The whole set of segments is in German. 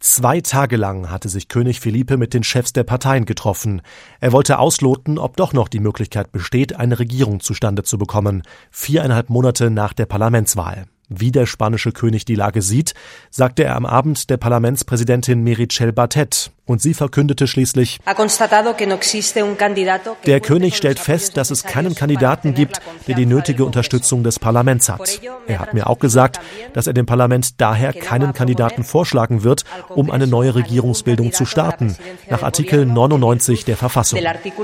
2 Tage lang hatte sich König Felipe mit den Chefs der Parteien getroffen. Er wollte ausloten, ob doch noch die Möglichkeit besteht, eine Regierung zustande zu bekommen, 4,5 Monate nach der Parlamentswahl. Wie der spanische König die Lage sieht, sagte er am Abend der Parlamentspräsidentin Meritxell Batet. Und sie verkündete schließlich: Der König stellt fest, dass es keinen Kandidaten gibt, der die nötige Unterstützung des Parlaments hat. Er hat mir auch gesagt, dass er dem Parlament daher keinen Kandidaten vorschlagen wird, um eine neue Regierungsbildung zu starten, nach Artikel 99 der Verfassung.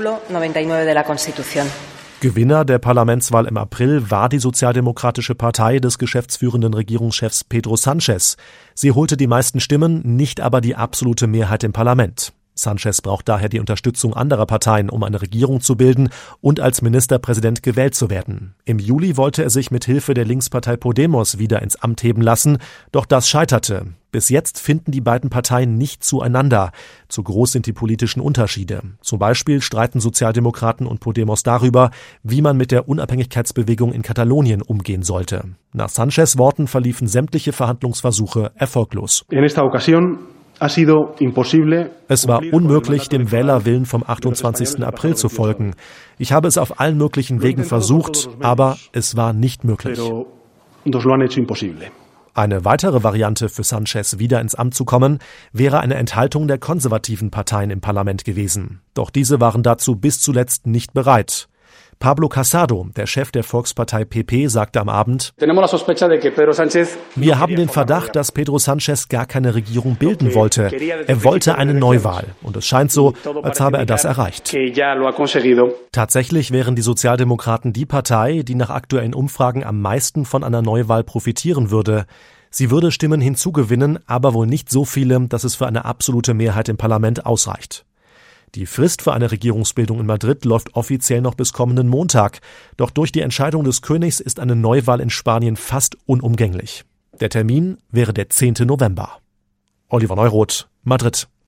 Gewinner der Parlamentswahl im April war die Sozialdemokratische Partei des geschäftsführenden Regierungschefs Pedro Sánchez. Sie holte die meisten Stimmen, nicht aber die absolute Mehrheit im Parlament. Sánchez braucht daher die Unterstützung anderer Parteien, um eine Regierung zu bilden und als Ministerpräsident gewählt zu werden. Im Juli wollte er sich mit Hilfe der Linkspartei Podemos wieder ins Amt heben lassen, doch das scheiterte. Bis jetzt finden die beiden Parteien nicht zueinander. Zu groß sind die politischen Unterschiede. Zum Beispiel streiten Sozialdemokraten und Podemos darüber, wie man mit der Unabhängigkeitsbewegung in Katalonien umgehen sollte. Nach Sánchez Worten verliefen sämtliche Verhandlungsversuche erfolglos. Es war unmöglich, dem Wählerwillen vom 28. April zu folgen. Ich habe es auf allen möglichen Wegen versucht, aber es war nicht möglich. Eine weitere Variante für Sánchez, wieder ins Amt zu kommen, wäre eine Enthaltung der konservativen Parteien im Parlament gewesen. Doch diese waren dazu bis zuletzt nicht bereit. Pablo Casado, der Chef der Volkspartei PP, sagte am Abend: Wir haben den Verdacht, dass Pedro Sánchez gar keine Regierung bilden wollte. Er wollte eine Neuwahl. Und es scheint so, als habe er das erreicht. Tatsächlich wären die Sozialdemokraten die Partei, die nach aktuellen Umfragen am meisten von einer Neuwahl profitieren würde. Sie würde Stimmen hinzugewinnen, aber wohl nicht so viele, dass es für eine absolute Mehrheit im Parlament ausreicht. Die Frist für eine Regierungsbildung in Madrid läuft offiziell noch bis kommenden Montag. Doch durch die Entscheidung des Königs ist eine Neuwahl in Spanien fast unumgänglich. Der Termin wäre der 10. November. Oliver Neuroth, Madrid.